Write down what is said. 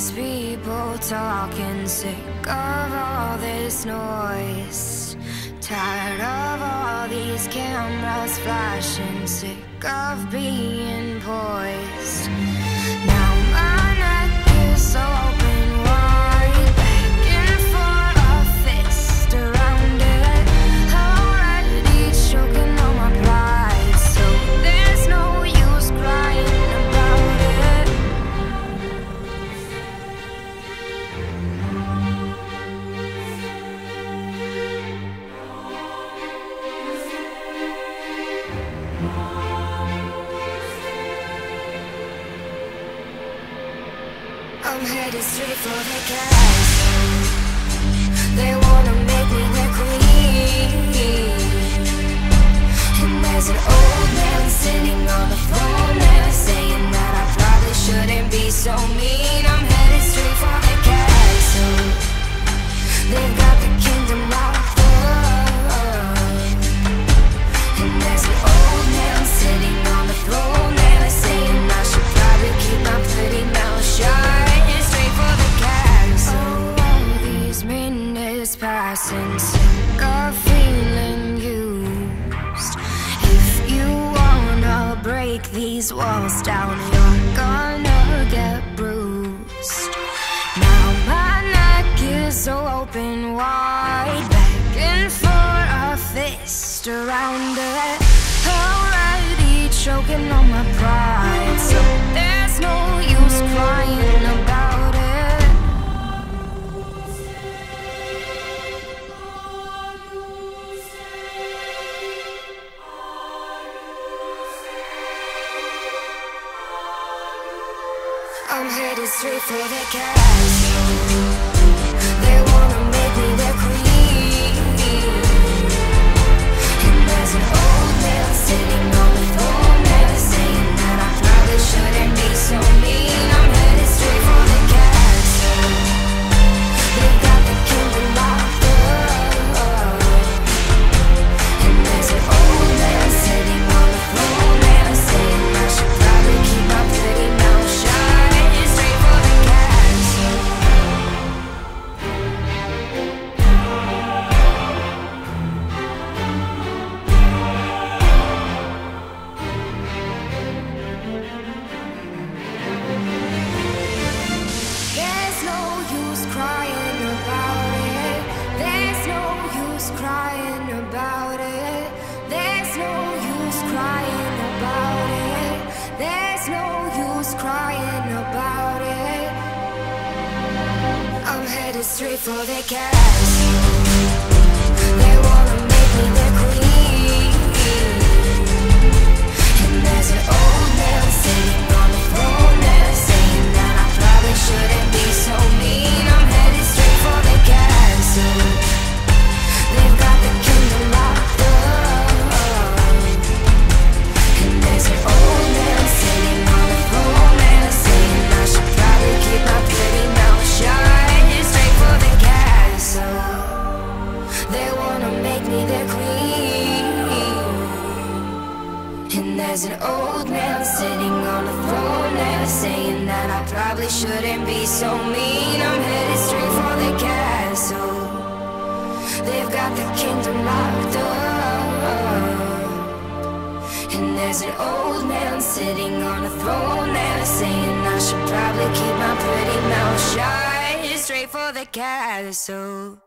these people talking, sick of all this noise, tired of all these cameras flashing, sick of being poised. Now my neck is open wide, begging for a fist around it, already choking on my pride, so there's no use crying about it. I'm headed straight for the castle. They wanna make me their queen, and there's an old man sitting on the throne there, saying that I probably shouldn't be so mean. I'm headed straight for the castle. They've got the kingdom locked up, and there's an old man sitting on the throne there, saying I should probably keep my pretty mouth shut. Passing, sick of feeling used. If you wanna break these walls down, you're gonna get bruised. Now my neck is so open wide, begging for a fist around it, already choking on my pride, so there's no use crying about it. I'm headed straight for the castle. They wanna make me their queen, and there's an old man sitting on the throne there, saying that I probably shouldn't be so mean. I'm headed straight for the castle. They've got the kingdom locked up, and there's an old man sitting on the throne there, saying I should probably keep my pretty mouth shut. Straight for the castle. They wanna make me their queen, and there's an old man sitting on the throne there, saying that I probably shouldn't be so mean. I'm headed straight for the castle. They've got the kingdom locked up, and there's an old man sitting on the throne there, saying I should probably keep my pretty mouth shut. They wanna make me their queen, and there's an old man sitting on the throne there, saying that I probably shouldn't be so mean. I'm headed straight for the castle. They've got the kingdom locked up, and there's an old man sitting on the throne there, saying I should probably keep my pretty mouth shut. Straight for the castle.